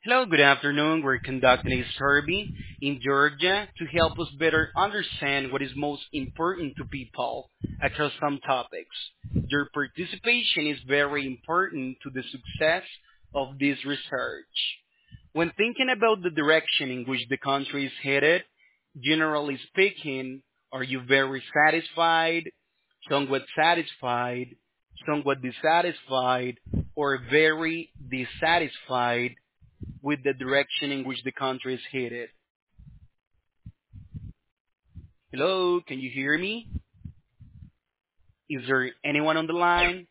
Hello, good afternoon. We're conducting a survey in Georgia to help us better understand what is most important to people across some topics. Your participation is very important to the success of this research. When thinking about the direction in which the country is headed, generally speaking, are you very satisfied, somewhat dissatisfied, or very dissatisfied with the direction in which the country is headed? Hello, can you hear me? Is there anyone on the line?